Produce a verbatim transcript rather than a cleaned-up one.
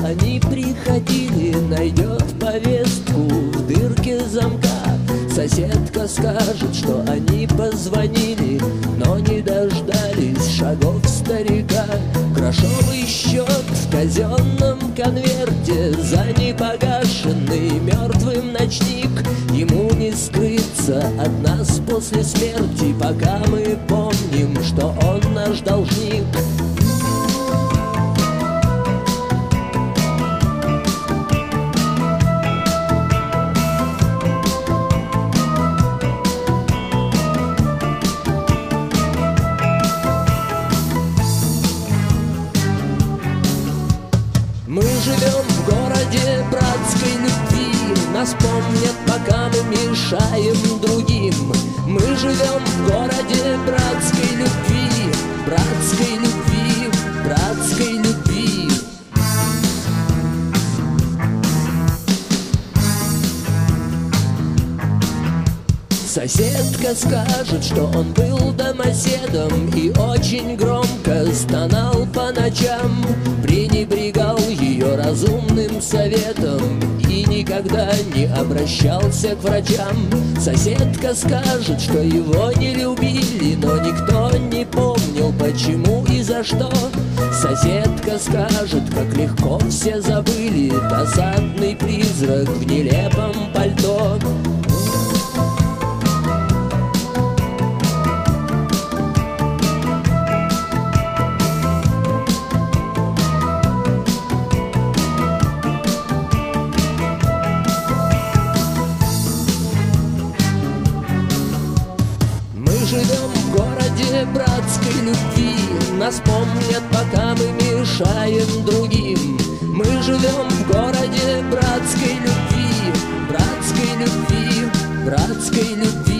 они приходили, найдет повестку в дырке замка. Соседка скажет, что они позвонили, но не дождались шагов старика. Грошовый счет в казенном конверте за непогашенный мертвым ночник. Ему не скрыться от нас после смерти, пока мы помним, что он наш должник. Мы живем в городе братской любви, нас помнят, пока мы мешаем другим. Мы живем в городе братской любви, братской любви, братской любви. Соседка скажет, что он был домоседом и очень громко стонал по ночам, пренебрегал ее разумным советом и никогда не обращался к врачам. Соседка скажет, что его не любили, но никто не помнил, почему и за что. Соседка скажет, как легко все забыли досадный призрак в нелепом пальто. Мы живем в городе братской любви, нас помнят, пока мы мешаем другим. Мы живем в городе братской любви, братской любви, братской любви.